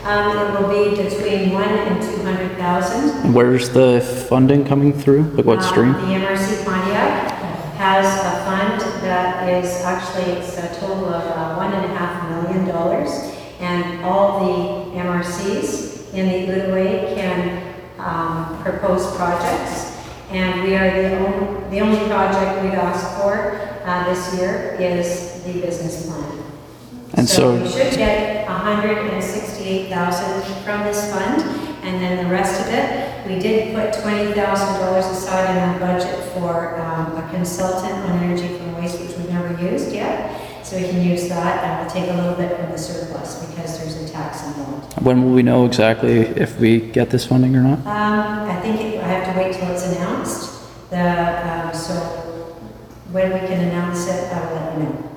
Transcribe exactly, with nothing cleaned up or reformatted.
Um, it will be between one and two hundred thousand. And where's the funding coming through? Like what stream? Um, the M R C Pontiac has a fund that is actually, it's a total of uh, one and a half million dollars, and all the M R Cs in the Outaouais can um, propose projects, and we are the only, the only project we've asked for uh, this year is the business plan. And So so, we should get one hundred sixty-eight thousand from this fund, and then the rest of it, we did put twenty thousand dollars aside in our budget for um, a consultant on energy from waste, which we've never used yet. So we can use that, and we'll take a little bit from the surplus because there's a tax involved. when will we know exactly if we get this funding or not? Um, I think it, I have to wait till it's announced. The, um, so when we can announce it, I will let you know.